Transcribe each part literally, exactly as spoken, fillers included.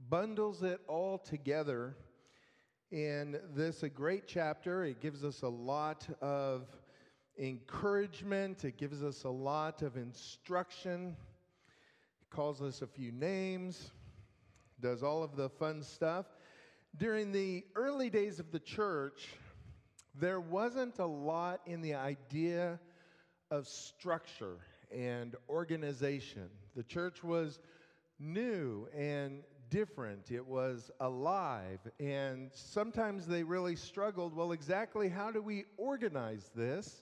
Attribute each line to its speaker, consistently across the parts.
Speaker 1: bundles it all together in this a great chapter. It gives us a lot of encouragement. It gives us a lot of instruction. It calls us a few names, does all of the fun stuff. During the early days of the church, there wasn't a lot in the idea of structure and organization. The church was new and different. It was alive, and sometimes they really struggled. Well, exactly how do we organize this?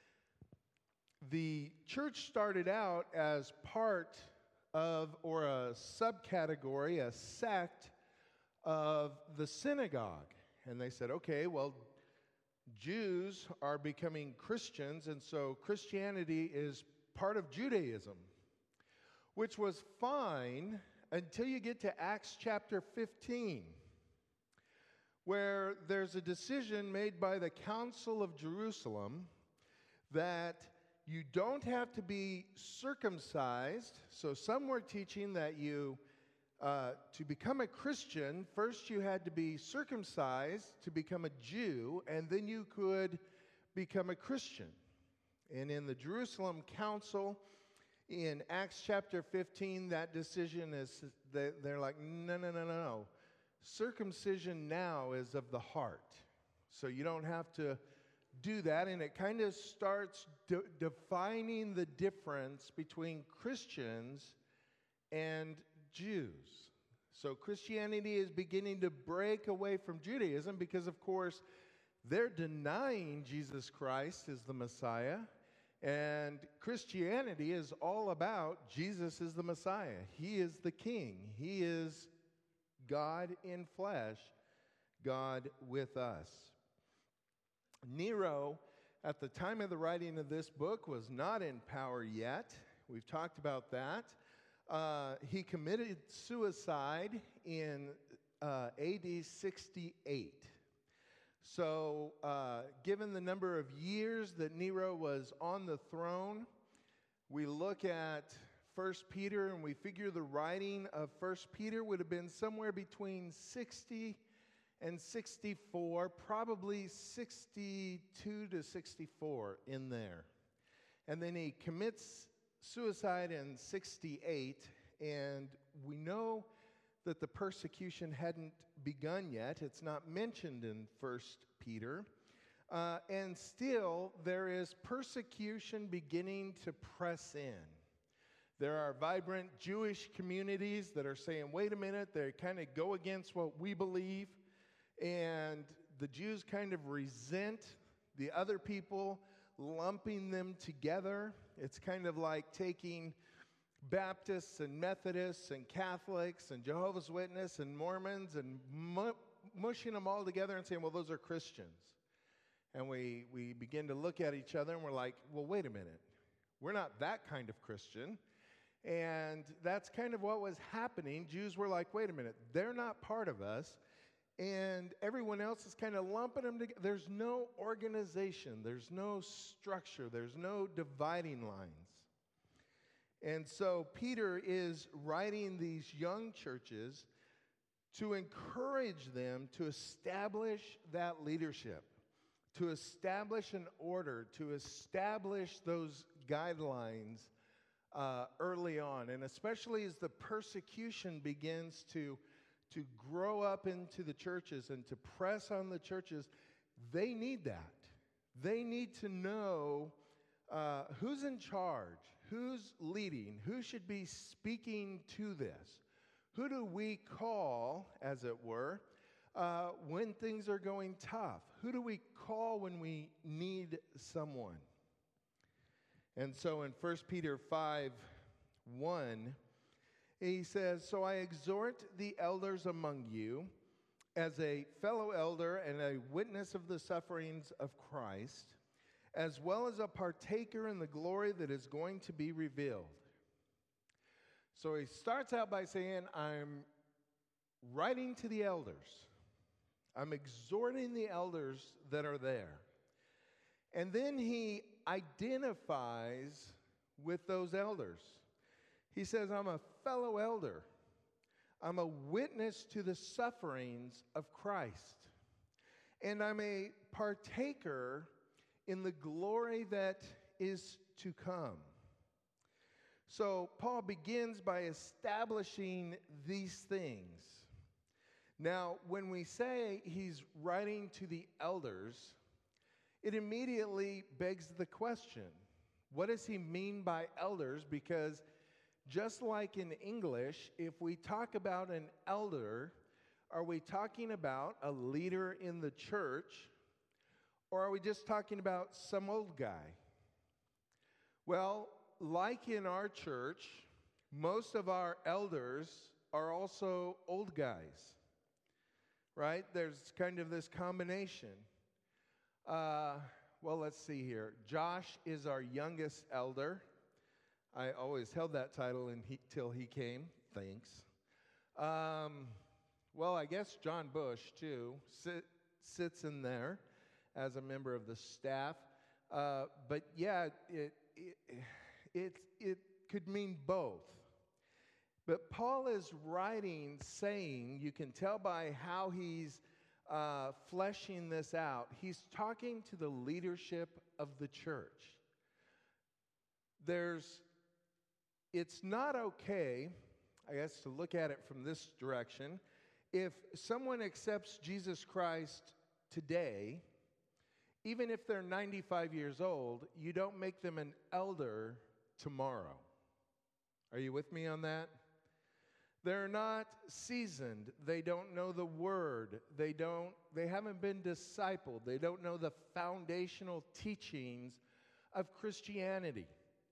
Speaker 1: The church started out as part of, or a subcategory, a sect of the synagogue. And they said, okay, well, Jews are becoming Christians, and so Christianity is part of Judaism, which was fine until you get to Acts chapter fifteen, where there's a decision made by the Council of Jerusalem that you don't have to be circumcised. So some were teaching that you, uh, to become a Christian, first you had to be circumcised to become a Jew, and then you could become a Christian. And in the Jerusalem Council, in Acts chapter fifteen, that decision is, they're like, no, no, no, no, no. Circumcision now is of the heart. So you don't have to do that, and it kind of starts de- defining the difference between Christians and Jews. So Christianity is beginning to break away from Judaism because, of course, they're denying Jesus Christ as the Messiah, and Christianity is all about Jesus is the Messiah. He is the King. He is God in flesh, God with us. Nero, at the time of the writing of this book, was not in power yet. We've talked about that. Uh, he committed suicide in uh, A D sixty-eight. So, uh, given the number of years that Nero was on the throne, we look at First Peter and we figure the writing of First Peter would have been somewhere between sixty and sixty-four, probably sixty-two to sixty-four in there. And then he commits suicide in sixty-eight, and we know that the persecution hadn't begun yet. It's not mentioned in First Peter. Uh, and still, there is persecution beginning to press in. There are vibrant Jewish communities that are saying, wait a minute, they kind of go against what we believe. And the Jews kind of resent the other people, lumping them together. It's kind of like taking Baptists and Methodists and Catholics and Jehovah's Witnesses and Mormons and mu- mushing them all together and saying, well, those are Christians. And we, we begin to look at each other and we're like, well, wait a minute. We're not that kind of Christian. And that's kind of what was happening. Jews were like, wait a minute, they're not part of us. And everyone else is kind of lumping them together. There's no organization. There's no structure. There's no dividing lines. And so Peter is writing these young churches to encourage them to establish that leadership, to establish an order, to establish those guidelines uh, early on. And especially as the persecution begins to to grow up into the churches and to press on the churches, they need that. They need to know uh, who's in charge, who's leading, who should be speaking to this. Who do we call, as it were, uh, when things are going tough? Who do we call when we need someone? And so in First Peter five one, he says, so I exhort the elders among you as a fellow elder and a witness of the sufferings of Christ, as well as a partaker in the glory that is going to be revealed. So he starts out by saying, I'm writing to the elders. I'm exhorting the elders that are there. And then he identifies with those elders. He says, I'm a fellow elder. I'm a witness to the sufferings of Christ. And I'm a partaker in the glory that is to come. So Paul begins by establishing these things. Now, when we say he's writing to the elders, it immediately begs the question, what does he mean by elders? Because just like in English, if we talk about an elder, are we talking about a leader in the church, or are we just talking about some old guy? Well, like in our church, most of our elders are also old guys, right? There's kind of this combination. Uh, well, let's see here. Josh is our youngest elder. I always held that title until he, he came. Thanks. Um, well, I guess John Bush, too, sit, sits in there as a member of the staff. Uh, but, yeah, it, it, it, it could mean both. But Paul is writing, saying, you can tell by how he's uh, fleshing this out, he's talking to the leadership of the church. There's It's not okay, I guess, to look at it from this direction. If someone accepts Jesus Christ today, even if they're ninety-five years old, you don't make them an elder tomorrow. Are you with me on that? They're not seasoned. They don't know the word. They don't, they haven't been discipled. They don't know the foundational teachings of Christianity.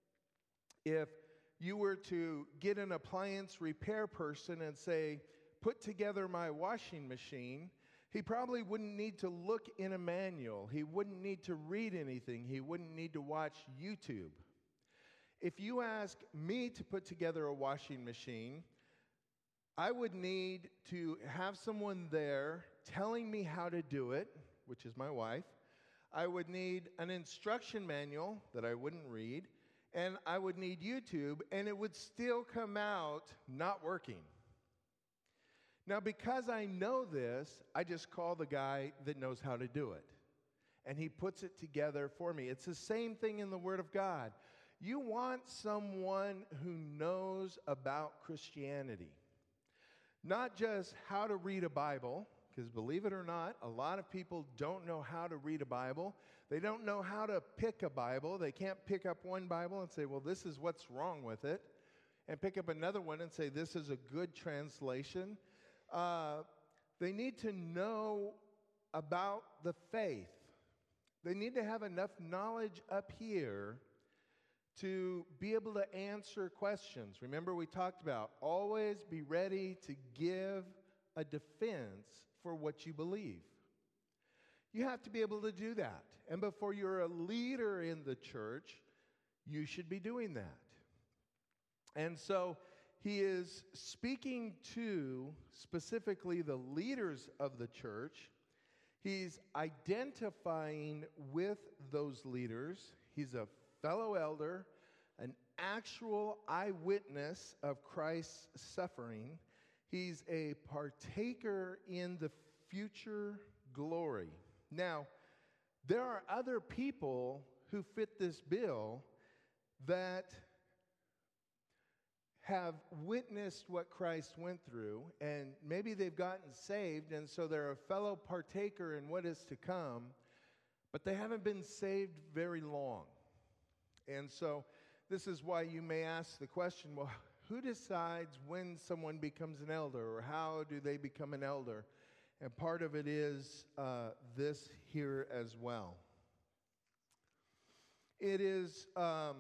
Speaker 1: If you were to get an appliance repair person and say, put together my washing machine, he probably wouldn't need to look in a manual. He wouldn't need to read anything. He wouldn't need to watch YouTube. If you ask me to put together a washing machine, I would need to have someone there telling me how to do it, which is my wife. I would need an instruction manual that I wouldn't read. And I would need YouTube, and it would still come out not working. Now, because I know this, I just call the guy that knows how to do it. And he puts it together for me. It's the same thing in the Word of God. You want someone who knows about Christianity. Not just how to read a Bible, because believe it or not, a lot of people don't know how to read a Bible. They don't know how to pick a Bible. They can't pick up one Bible and say, well, this is what's wrong with it, and pick up another one and say, this is a good translation. Uh, they need to know about the faith. They need to have enough knowledge up here to be able to answer questions. Remember, we talked about always be ready to give a defense for what you believe. You have to be able to do that. And before you're a leader in the church, you should be doing that. And so he is speaking to specifically the leaders of the church. He's identifying with those leaders. He's a fellow elder, an actual eyewitness of Christ's suffering. He's a partaker in the future glory. Now, there are other people who fit this bill that have witnessed what Christ went through, and maybe they've gotten saved, and so they're a fellow partaker in what is to come, but they haven't been saved very long. And so this is why you may ask the question, well, who decides when someone becomes an elder, or how do they become an elder? And part of it is uh, this here as well. It is um,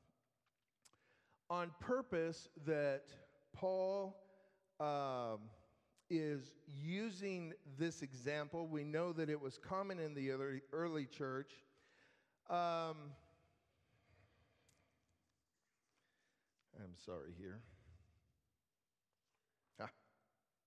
Speaker 1: on purpose that Paul um, is using this example. We know that it was common in the early, early church. Um, I'm sorry here. Ah.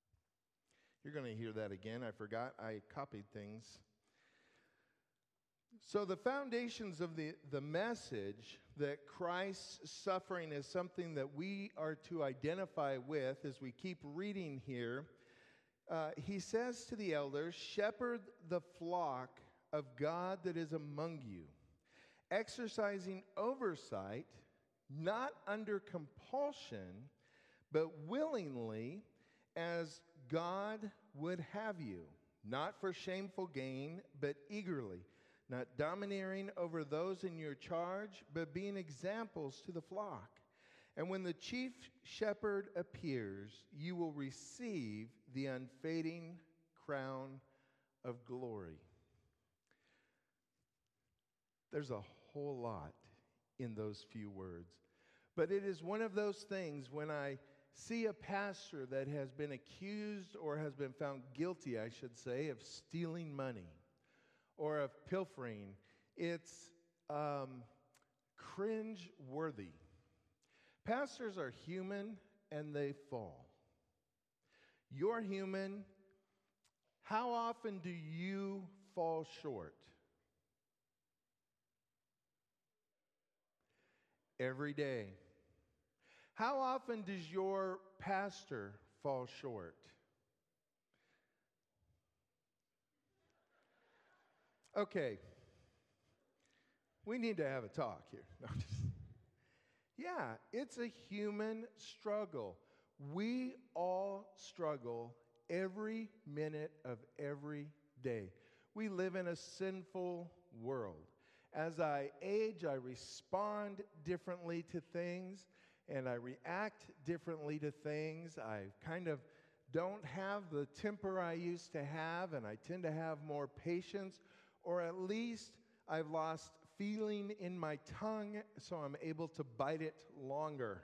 Speaker 1: You're going to hear that again. I forgot I copied things. So the foundations of the, the message that Christ's suffering is something that we are to identify with as we keep reading here, uh, he says to the elders, "Shepherd the flock of God that is among you, exercising oversight, not under compulsion, but willingly, as God would have you, not for shameful gain, but eagerly, not domineering over those in your charge, but being examples to the flock. And when the chief shepherd appears, you will receive the unfading crown of glory." There's a whole lot in those few words. But it is one of those things when I see a pastor that has been accused or has been found guilty, I should say, of stealing money or of pilfering, it's um, cringe-worthy. Pastors are human and they fall. You're human. How often do you fall short? Every day. How often does your pastor fall short? Okay. We need to have a talk here. No, just, yeah, it's a human struggle. We all struggle every minute of every day. We live in a sinful world. As I age, I respond differently to things, and I react differently to things. I kind of don't have the temper I used to have, and I tend to have more patience, or at least I've lost feeling in my tongue, so I'm able to bite it longer.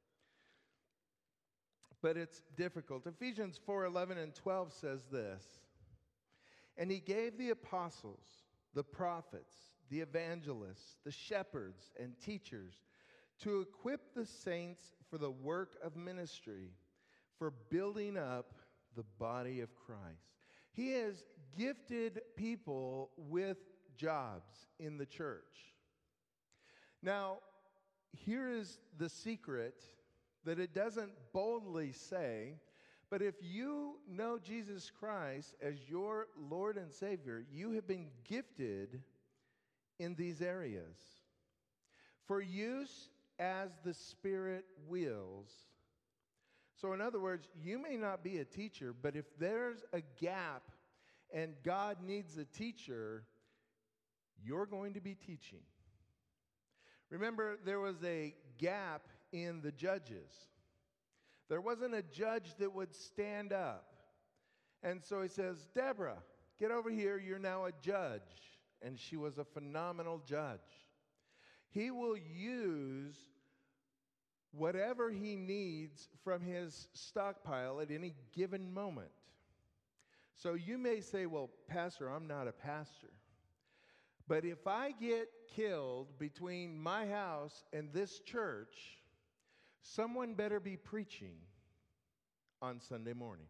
Speaker 1: But it's difficult. Ephesians four eleven and twelve says this, "And he gave the apostles, the prophets, the evangelists, the shepherds, and teachers to equip the saints for the work of ministry, for building up the body of Christ." He has gifted people with jobs in the church. Now, here is the secret that it doesn't boldly say, but if you know Jesus Christ as your Lord and Savior, you have been gifted in these areas for use as the Spirit wills. So in other words, you may not be a teacher, but if there's a gap and God needs a teacher, you're going to be teaching. Remember, there was a gap in the judges. There wasn't a judge that would stand up. And so he says, "Deborah, get over here, you're now a judge." And she was a phenomenal judge. He will use whatever he needs from his stockpile at any given moment. So you may say, "Well, Pastor, I'm not a pastor. But if I get killed between my house and this church, someone better be preaching on Sunday morning.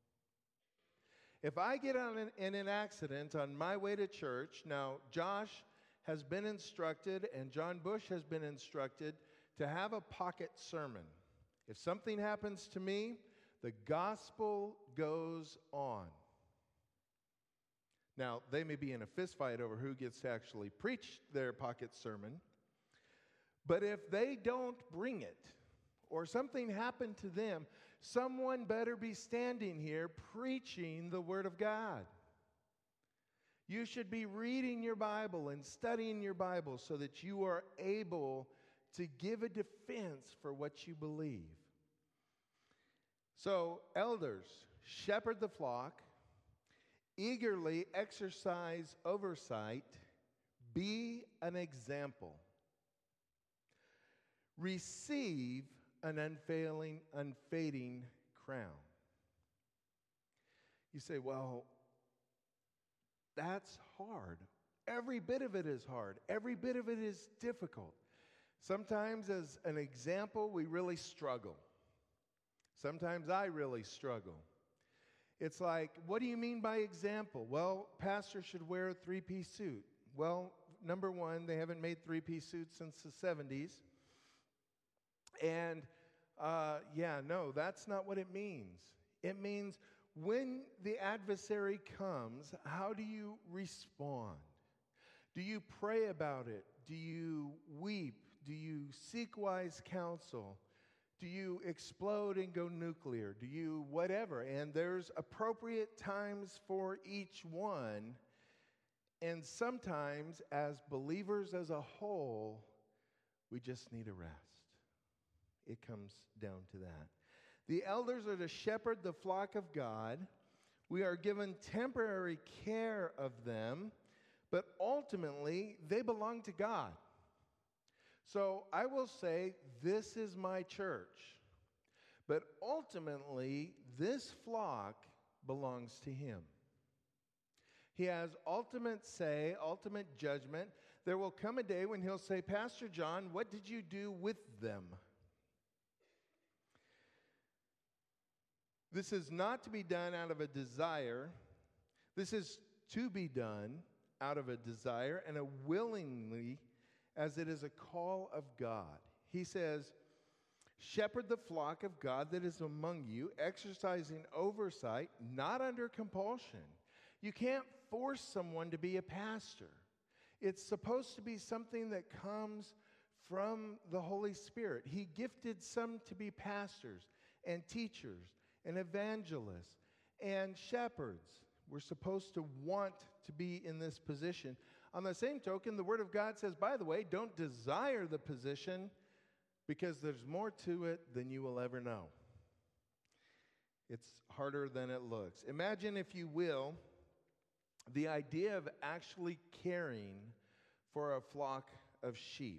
Speaker 1: If I get on an, in an accident on my way to church," now Josh has been instructed and John Bush has been instructed to have a pocket sermon. If something happens to me, the gospel goes on. Now, they may be in a fist fight over who gets to actually preach their pocket sermon, but if they don't bring it, or something happened to them, someone better be standing here preaching the Word of God. You should be reading your Bible and studying your Bible so that you are able to give a defense for what you believe. So, elders, shepherd the flock, eagerly exercise oversight, be an example. Receive an unfailing, unfading crown. You say, "Well, that's hard." Every bit of it is hard. Every bit of it is difficult. Sometimes as an example, we really struggle. Sometimes I really struggle. It's like, what do you mean by example? Well, pastor should wear a three-piece suit. Well, number one, they haven't made three-piece suits since the seventies. And, uh, yeah, no, that's not what it means. It means when the adversary comes, how do you respond? Do you pray about it? Do you weep? Do you seek wise counsel? Do you explode and go nuclear? Do you whatever? And there's appropriate times for each one. And sometimes, as believers as a whole, we just need a rest. It comes down to that. The elders are to shepherd the flock of God. We are given temporary care of them, but ultimately, they belong to God. So I will say, this is my church. But ultimately, this flock belongs to Him. He has ultimate say, ultimate judgment. There will come a day when He'll say, Pastor John, what did you do with them? This is not to be done out of a desire. This is to be done out of a desire and a willingly, as it is a call of God. He says, shepherd the flock of God that is among you, exercising oversight, not under compulsion. You can't force someone to be a pastor. It's supposed to be something that comes from the Holy Spirit. He gifted some to be pastors and teachers and evangelists and shepherds. We're supposed to want to be in this position. On the same token, the Word of God says, by the way, don't desire the position because there's more to it than you will ever know. It's harder than it looks. Imagine, if you will, the idea of actually caring for a flock of sheep.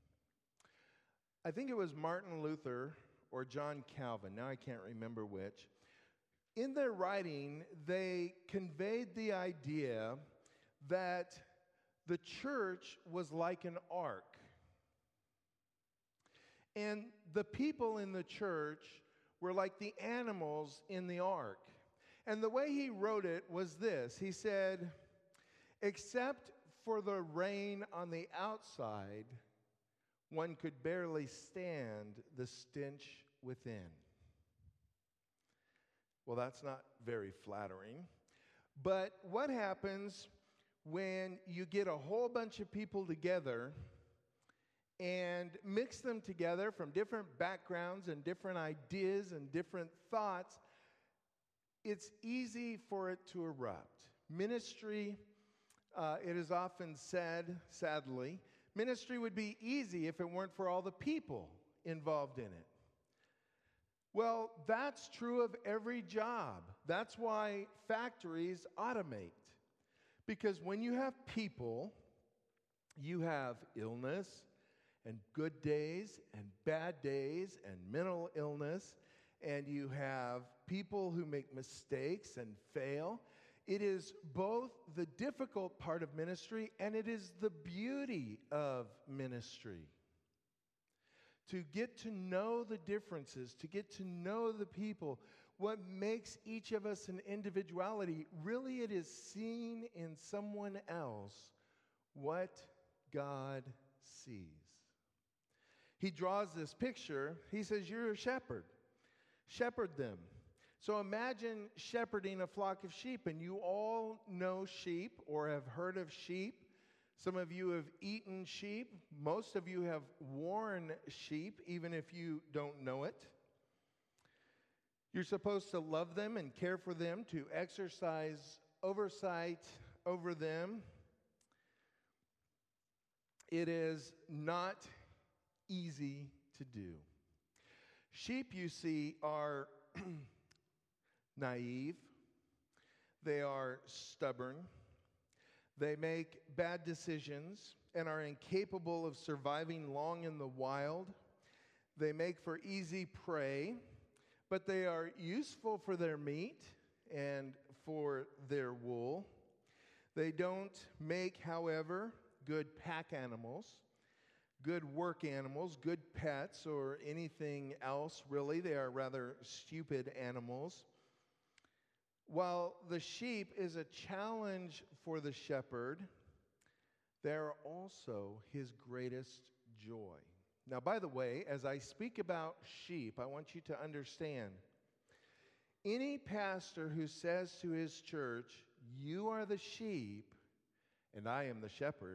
Speaker 1: I think it was Martin Luther or John Calvin, now I can't remember which. In their writing, they conveyed the idea that the church was like an ark. And the people in the church were like the animals in the ark. And the way he wrote it was this. He said, except for the rain on the outside, one could barely stand the stench within. Well, that's not very flattering. But what happens when you get a whole bunch of people together and mix them together from different backgrounds and different ideas and different thoughts? It's easy for it to erupt. Ministry, uh, it is often said, sadly, ministry would be easy if it weren't for all the people involved in it. Well, that's true of every job. That's why factories automate. Because when you have people, you have illness and good days and bad days and mental illness, and you have people who make mistakes and fail. It is both the difficult part of ministry and it is the beauty of ministry. To get to know the differences, to get to know the people, what makes each of us an individuality, really it is seeing in someone else what God sees. He draws this picture. He says, you're a shepherd. Shepherd them. So imagine shepherding a flock of sheep, and you all know sheep or have heard of sheep. Some of you have eaten sheep. Most of you have worn sheep, even if you don't know it. You're supposed to love them and care for them, to exercise oversight over them. It is not easy to do. Sheep, you see, are naive. They are stubborn. They make bad decisions and are incapable of surviving long in the wild. They make for easy prey, but they are useful for their meat and for their wool. They don't make, however, good pack animals, good work animals, good pets, or anything else, really. They are rather stupid animals. While the sheep is a challenge for the shepherd, they're also his greatest joy. Now, by the way, as I speak about sheep, I want you to understand, any pastor who says to his church, "You are the sheep, and I am the shepherd,"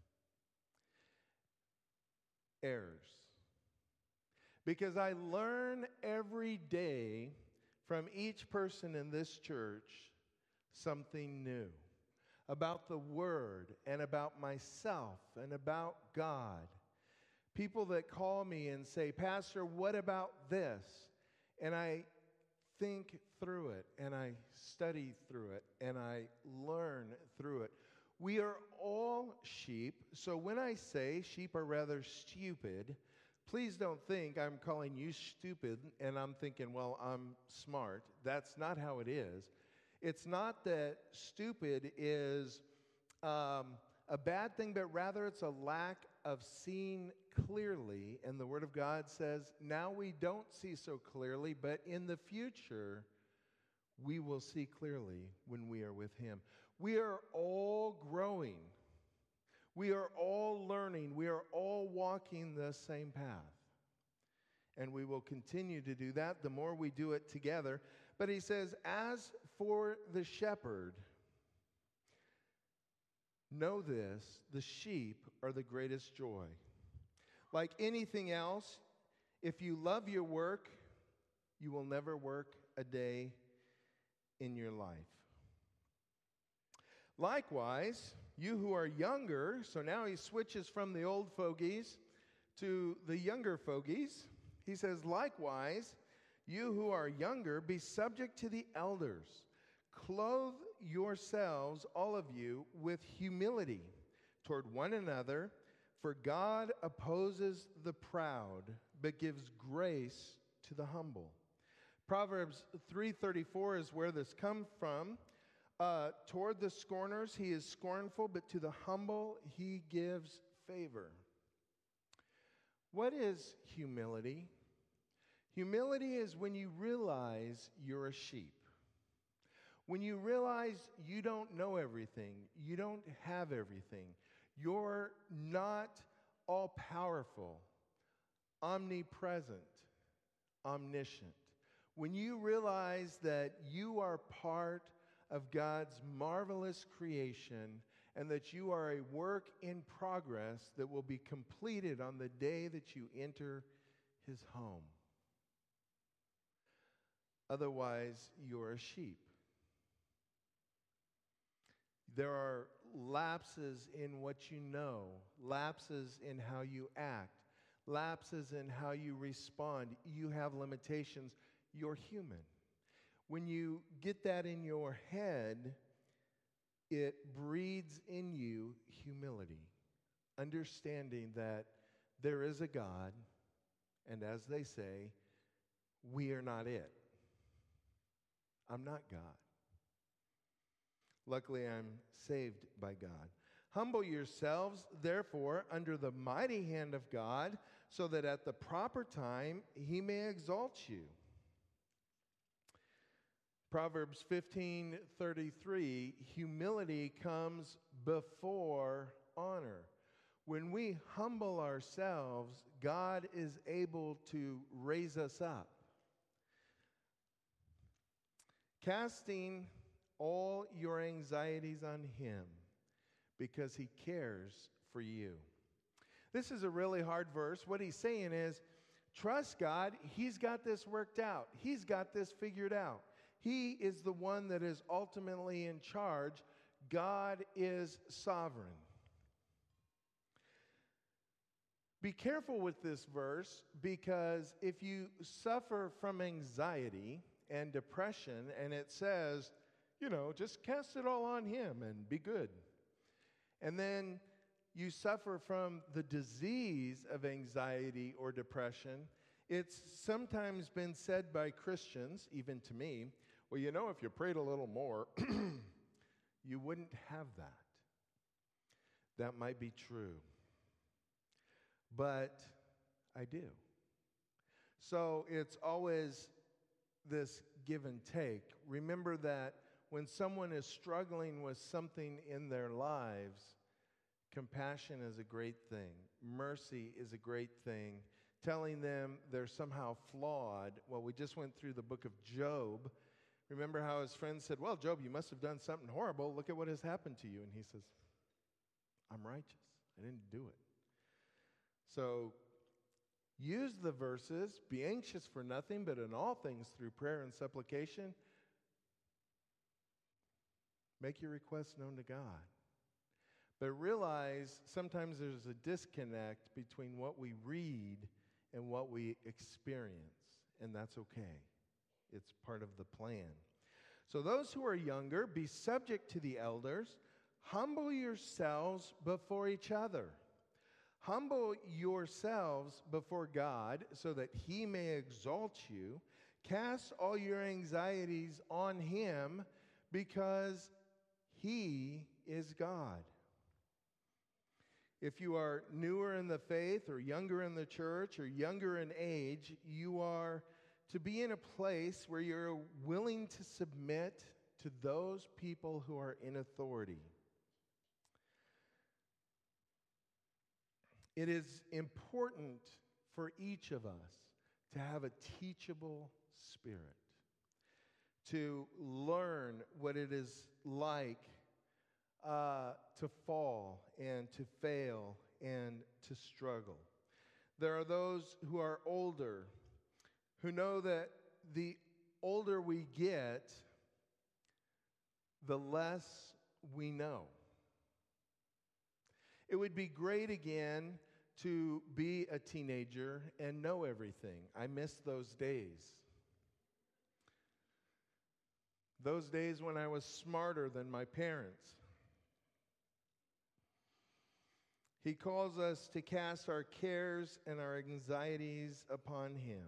Speaker 1: errors. Because I learn every day from each person in this church something new about the Word and about myself and about God. People that call me and say, "Pastor, what about this?" And I think through it, and I study through it, and I learn through it. We are all sheep, so when I say sheep are rather stupid, please don't think I'm calling you stupid and I'm thinking, well, I'm smart. That's not how it is. It's not that stupid is um, a bad thing, but rather it's a lack of seeing clearly. And the Word of God says, now we don't see so clearly, but in the future, we will see clearly when we are with Him. We are all growing. We are all learning. We are all walking the same path. And we will continue to do that the more we do it together. But he says, as for the shepherd, know this, the sheep are the greatest joy. Like anything else, if you love your work, you will never work a day in your life. Likewise, you who are younger, so now he switches from the old fogies to the younger fogies. He says, likewise, you who are younger, be subject to the elders. Clothe yourselves, all of you, with humility toward one another, for God opposes the proud, but gives grace to the humble. Proverbs three thirty-four is where this comes from. Uh, toward the scorners he is scornful, but to the humble he gives favor. What is humility? Humility is when you realize you're a sheep. When you realize you don't know everything, you don't have everything, you're not all-powerful, omnipresent, omniscient. When you realize that you are part of God's marvelous creation and that you are a work in progress that will be completed on the day that you enter His home. Otherwise, you're a sheep. There are lapses in what you know, lapses in how you act, lapses in how you respond. You have limitations. You're human. When you get that in your head, it breeds in you humility, understanding that there is a God, and as they say, we are not it. I'm not God. Luckily, I'm saved by God. Humble yourselves, therefore, under the mighty hand of God, so that at the proper time He may exalt you. Proverbs fifteen thirty-three, humility comes before honor. When we humble ourselves, God is able to raise us up. Casting all your anxieties on Him because He cares for you. This is a really hard verse. What he's saying is, trust God. He's got this worked out. He's got this figured out. He is the one that is ultimately in charge. God is sovereign. Be careful with this verse, because if you suffer from anxiety and depression, and it says, you know, just cast it all on Him and be good. And then you suffer from the disease of anxiety or depression. It's sometimes been said by Christians, even to me, well, you know, if you prayed a little more, you wouldn't have that. That might be true. But I do. So it's always this give and take. Remember that when someone is struggling with something in their lives, Compassion is a great thing. Mercy is a great thing. Telling them they're somehow flawed. Well, we just went through the book of Job. Remember how his friends said, well, Job, you must have done something horrible. Look at what has happened to you. And he says, I'm righteous. I didn't do it. So use the verses. Be anxious for nothing, but in all things through prayer and supplication, make your requests known to God. But realize sometimes there's a disconnect between what we read and what we experience, and that's okay. It's part of the plan. So those who are younger, be subject to the elders. Humble yourselves before each other. Humble yourselves before God so that he may exalt you. Cast all your anxieties on him because he is God. If you are newer in the faith or younger in the church or younger in age, you are to be in a place where you're willing to submit to those people who are in authority. It is important for each of us to have a teachable spirit, to learn what it is like uh, to fall and to fail and to struggle. There are those who are older who know that the older we get, the less we know. It would be great again to be a teenager and know everything. I miss those days. Those days when I was smarter than my parents. He calls us to cast our cares and our anxieties upon him.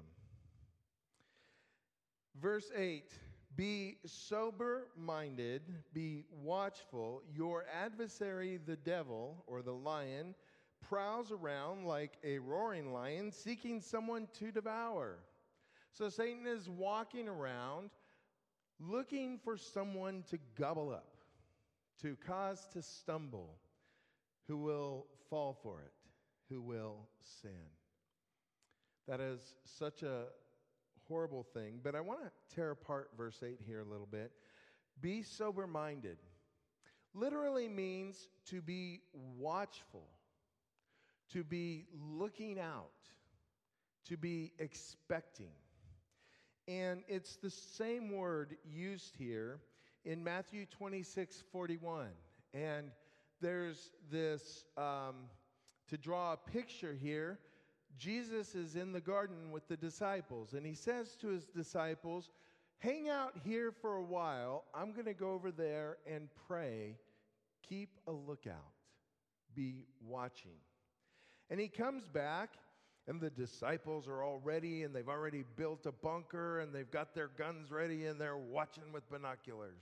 Speaker 1: Verse eight, be sober-minded, be watchful. Your adversary, the devil, or the lion, prowls around like a roaring lion, seeking someone to devour. So Satan is walking around looking for someone to gobble up, to cause to stumble, who will fall for it, who will sin. That is such a horrible thing. But I want to tear apart verse eight here a little bit. Be sober-minded literally means to be watchful, to be looking out, to be expecting. And it's the same word used here in Matthew twenty-six forty-one. And there's this, um, to draw a picture here, Jesus is in the garden with the disciples, and he says to his disciples, hang out here for a while. I'm going to go over there and pray. Keep a lookout. Be watching. And he comes back, and the disciples are all ready, and they've already built a bunker, and they've got their guns ready, and they're watching with binoculars.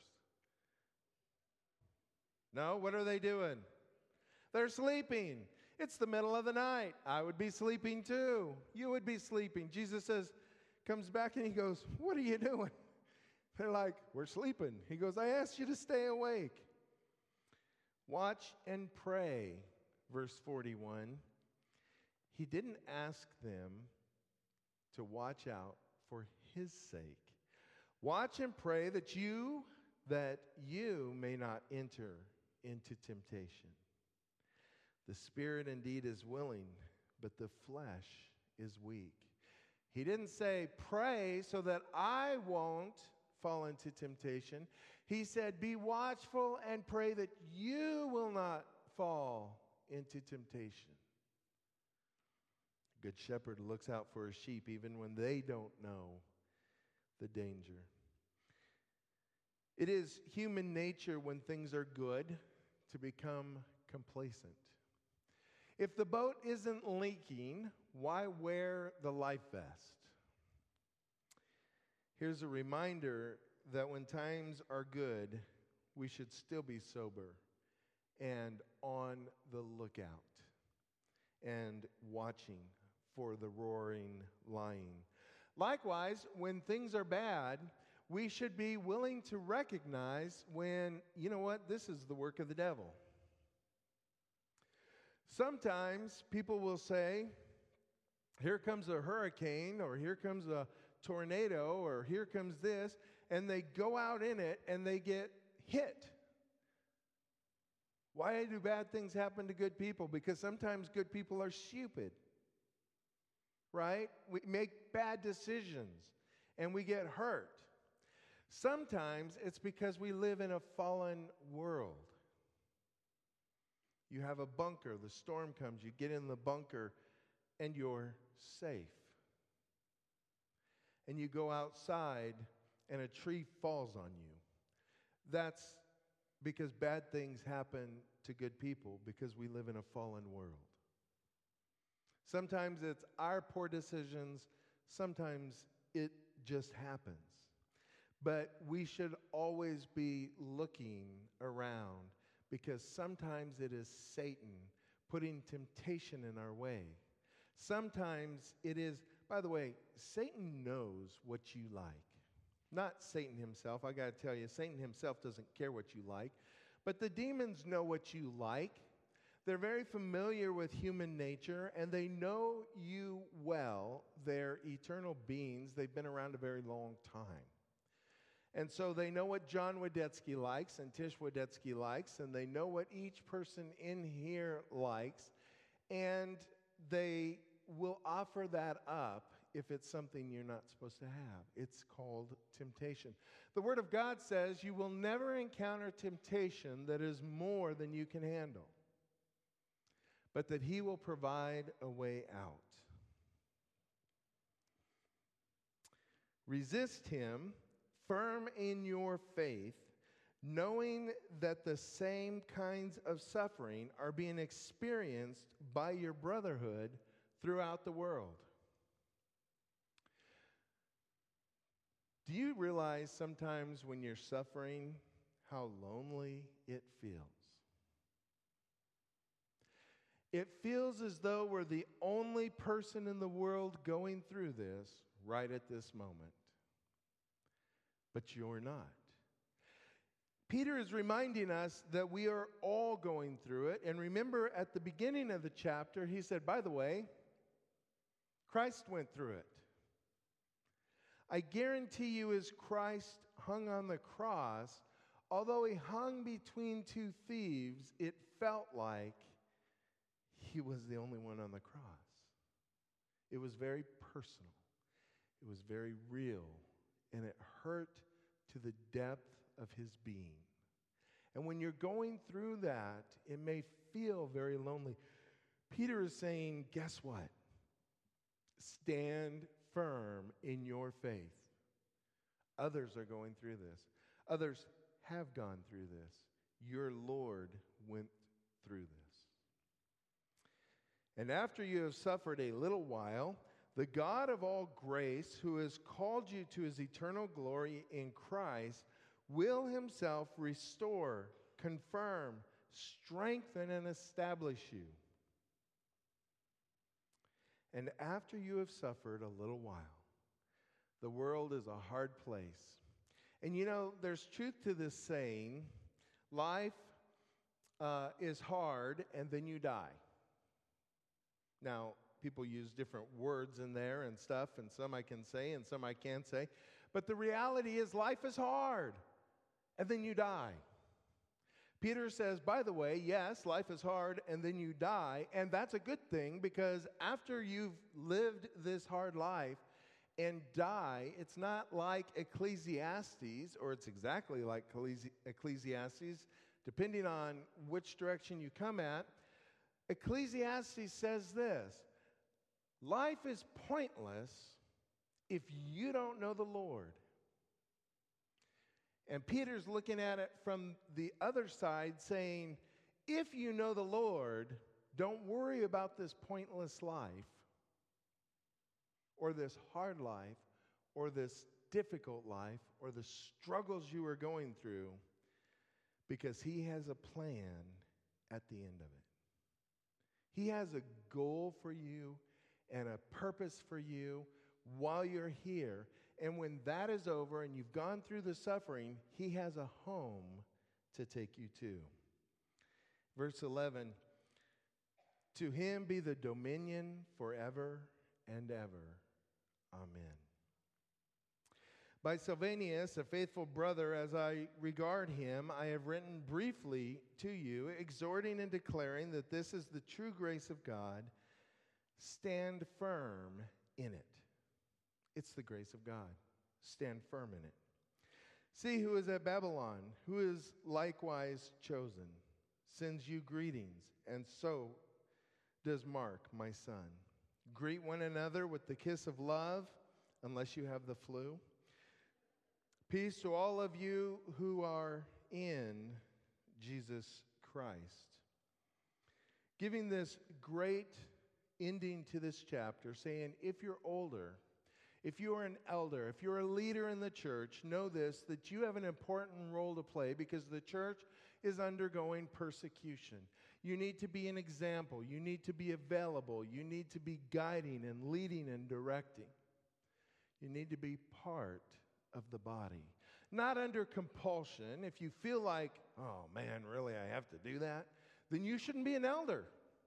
Speaker 1: No, what are they doing? They're sleeping. It's the middle of the night. I would be sleeping too. You would be sleeping. Jesus says, comes back and he goes, what are you doing? They're like, we're sleeping. He goes, I asked you to stay awake. Watch and pray, verse forty-one. He didn't ask them to watch out for his sake. Watch and pray that you, that you may not enter into temptation. The spirit indeed is willing, but the flesh is weak. He didn't say, pray so that I won't fall into temptation. He said, be watchful and pray that you will not fall into temptation. A good shepherd looks out for his sheep even when they don't know the danger. It is human nature when things are good to become complacent. If the boat isn't leaking, why wear the life vest? Here's a reminder that when times are good, we should still be sober and on the lookout and watching for the roaring lion. Likewise, when things are bad, we should be willing to recognize when, you know what, this is the work of the devil. Sometimes people will say, here comes a hurricane, or here comes a tornado, or here comes this, and they go out in it and they get hit. Why do bad things happen to good people? Because sometimes good people are stupid, right? We make bad decisions and we get hurt. Sometimes it's because we live in a fallen world. You have a bunker, the storm comes, you get in the bunker, and you're safe. And you go outside, and a tree falls on you. That's because bad things happen to good people because we live in a fallen world. Sometimes it's our poor decisions. Sometimes it just happens. But we should always be looking around because sometimes it is Satan putting temptation in our way. Sometimes it is, by the way, Satan knows what you like. Not Satan himself. I got to tell you, Satan himself doesn't care what you like. But the demons know what you like. They're very familiar with human nature, and they know you well. They're eternal beings. They've been around a very long time. And so they know what John Wadetsky likes and Tish Wadetsky likes, and they know what each person in here likes, and they will offer that up if it's something you're not supposed to have. It's called temptation. The Word of God says you will never encounter temptation that is more than you can handle, but that He will provide a way out. Resist him, firm in your faith, knowing that the same kinds of suffering are being experienced by your brotherhood throughout the world. Do you realize sometimes when you're suffering how lonely it feels? It feels as though we're the only person in the world going through this right at this moment. But you're not. Peter is reminding us that we are all going through it. And remember, at the beginning of the chapter, he said, by the way, Christ went through it. I guarantee you, as Christ hung on the cross, although he hung between two thieves, it felt like he was the only one on the cross. It was very personal. It was very real. And it hurt to the depth of his being. And when you're going through that, it may feel very lonely. Peter is saying, guess what? Stand firm in your faith. Others are going through this. Others have gone through this. Your Lord went through this. And after you have suffered a little while, the God of all grace, who has called you to his eternal glory in Christ, will himself restore, confirm, strengthen, and establish you. And after you have suffered a little while, the world is a hard place. And you know, there's truth to this saying, life uh, is hard and then you die. Now, people use different words in there and stuff, and some I can say and some I can't say. But the reality is life is hard, and then you die. Peter says, by the way, yes, life is hard, and then you die, and that's a good thing, because after you've lived this hard life and die, it's not like Ecclesiastes, or it's exactly like Ecclesiastes, depending on which direction you come at. Ecclesiastes says this: life is pointless if you don't know the Lord. And Peter's looking at it from the other side, saying, if you know the Lord, don't worry about this pointless life, or this hard life, or this difficult life, or the struggles you are going through, because he has a plan at the end of it. He has a goal for you and a purpose for you while you're here. And when that is over and you've gone through the suffering, he has a home to take you to. Verse eleven, To him be the dominion forever and ever. Amen. By Silvanus, a faithful brother, as I regard him, I have written briefly to you, exhorting and declaring that this is the true grace of God. Stand firm in it. It's the grace of God. Stand firm in it. See who is at Babylon, who is likewise chosen, sends you greetings, and so does Mark, my son. Greet one another with the kiss of love, unless you have the flu. Peace to all of you who are in Jesus Christ. Giving this great ending to this chapter, saying, if you're older, if you are an elder, if you're a leader in the church, know this, that you have an important role to play because the church is undergoing persecution. You need to be an example. You need to be available. You need to be guiding and leading and directing. You need to be part of the body. Not under compulsion. If you feel like, oh man, really, I have to do that, then you shouldn't be an elder.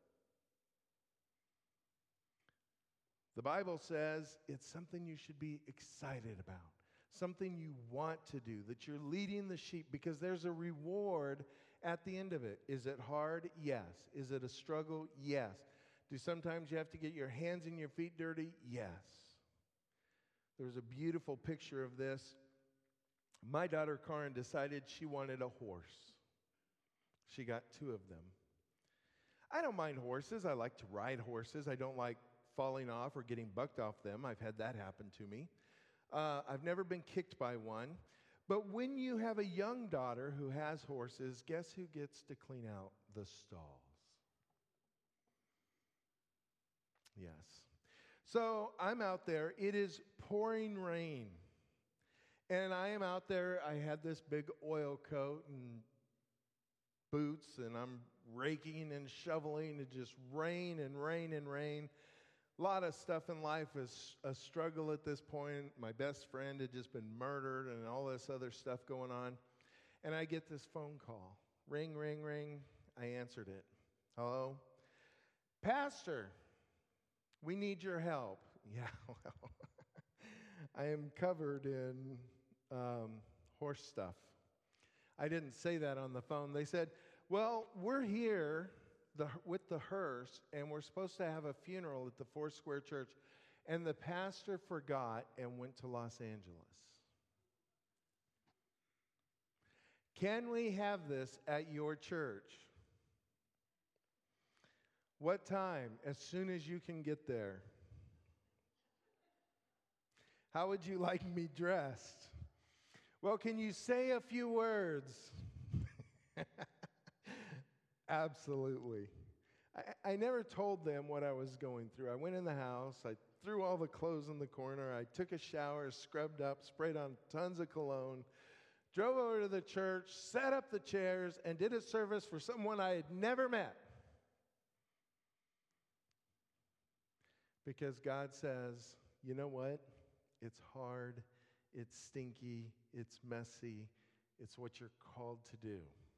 Speaker 1: The Bible says it's something you should be excited about, something you want to do, that you're leading the sheep because there's a reward at the end of it. Is it hard? Yes. Is it a struggle? Yes. Do sometimes you have to get your hands and your feet dirty? Yes. There's a beautiful picture of this. My daughter Karen decided she wanted a horse. She got two of them. I don't mind horses. I like to ride horses. I don't like falling off or getting bucked off them. I've had that happen to me. Uh, I've never been kicked by one. But when you have a young daughter who has horses, guess who gets to clean out the stalls? Yes. So I'm out there. It is pouring rain. And I am out there. I had this big oil coat and boots, and I'm raking and shoveling. It just rain and rain and rain. A lot of stuff in life is a struggle at this point. My best friend had just been murdered and all this other stuff going on. And I get this phone call. Ring, ring, ring. I answered it. Hello? Pastor, we need your help. Yeah, well, I am covered in um, horse stuff. I didn't say that on the phone. They said, well, we're here The, with the hearse, and we're supposed to have a funeral at the Foursquare Church, and the pastor forgot and went to Los Angeles. Can we have this at your church? What time? As soon as you can get there. How would you like me dressed? Well, can you say a few words? Absolutely. I, I never told them what I was going through. I went in the house. I threw all the clothes in the corner. I took a shower, scrubbed up, sprayed on tons of cologne, drove over to the church, set up the chairs, and did a service for someone I had never met. Because God says, you know what? It's hard. It's stinky. It's messy. It's what you're called to do.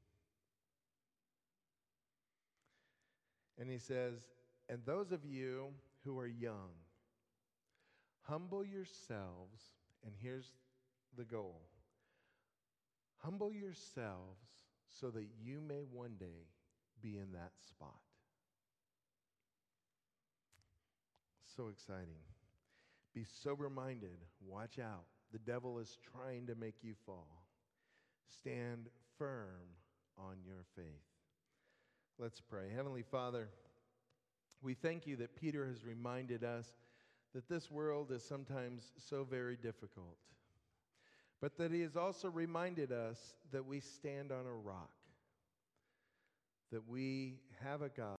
Speaker 1: And he says, and those of you who are young, humble yourselves, and here's the goal. Humble yourselves so that you may one day be in that spot. So exciting. Be sober-minded. Watch out. The devil is trying to make you fall. Stand firm on your faith. Let's pray. Heavenly Father, we thank you that Peter has reminded us that this world is sometimes so very difficult, but that he has also reminded us that we stand on a rock, that we have a God